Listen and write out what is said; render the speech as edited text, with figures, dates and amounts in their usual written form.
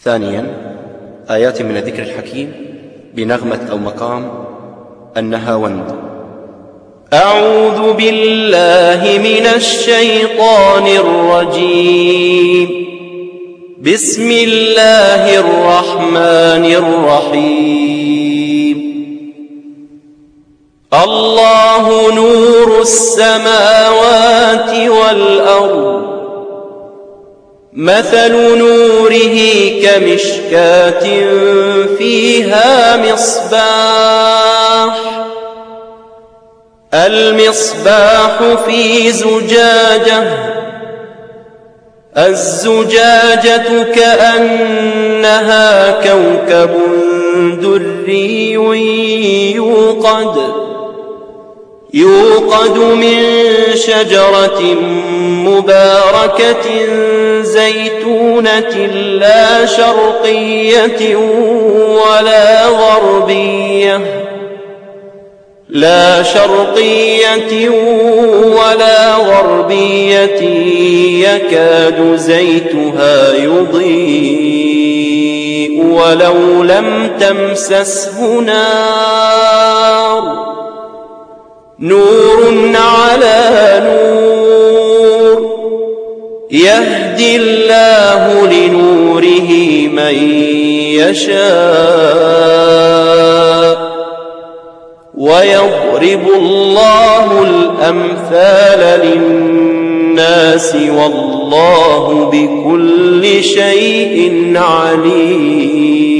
ثانيا، آيات من الذكر الحكيم بنغمة أو مقام النهاوند. أعوذ بالله من الشيطان الرجيم. بسم الله الرحمن الرحيم. الله نور السماوات والأرض. مثل نوره كمشكاة فيها مصباح. المصباح في زجاجة. الزجاجة كأنها كوكب دري يوقد من شجرة مباركة زيتونة لا شرقية ولا غربية يكاد زيتها يضيء ولو لم تمسسه نار. نور على نور. يهدي الله لنوره من يشاء ويضرب الله الأمثال للناس والله بكل شيء عليم.